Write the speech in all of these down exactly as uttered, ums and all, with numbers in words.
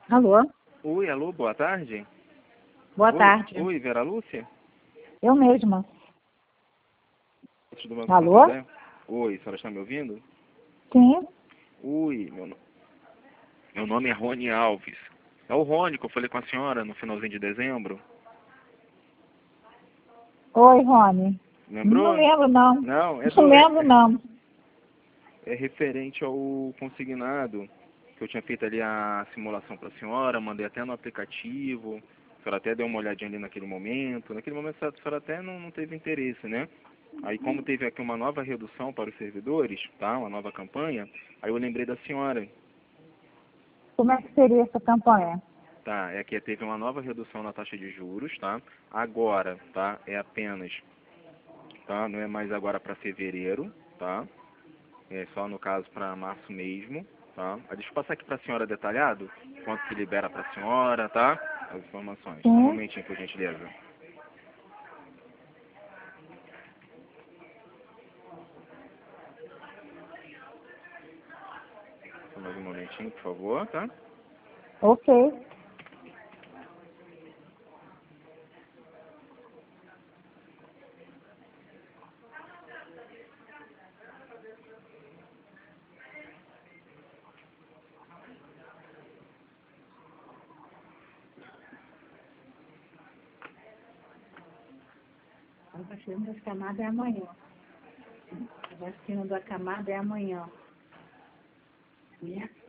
Alô? Oi, alô, boa tarde. Boa Oi, tarde. Oi, Vera Lúcia? Eu mesma. Do Banco Alô? Santander? Oi, a senhora está me ouvindo? Sim. Oi, meu, no- meu nome é Rony Alves. É o Rony que eu falei com a senhora no finalzinho de dezembro. Oi, Rony. Não Lembrou? lembro, não. Não, é Não do, é, lembro, não. é referente ao consignado, que eu tinha feito ali a simulação para a senhora, mandei até no aplicativo, a senhora até deu uma olhadinha ali naquele momento. Naquele momento a senhora até não, não teve interesse, né? Aí como teve aqui uma nova redução para os servidores, tá? Uma nova campanha, aí eu lembrei da senhora. Como é que seria essa campanha? Tá, é que teve uma nova redução na taxa de juros, tá? Agora, tá? É apenas, tá? Não é mais agora para fevereiro, tá? É só no caso para março mesmo, tá? Ah, deixa eu passar aqui para a senhora detalhado, quanto se libera para a senhora, tá? As informações. Só um Sim. momentinho, por gentileza. Só mais um momentinho, por favor, tá? Ok. A vacina das camadas é amanhã. A vacina da camada é amanhã. Né?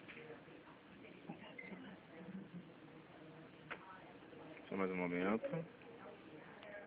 Só mais um momento.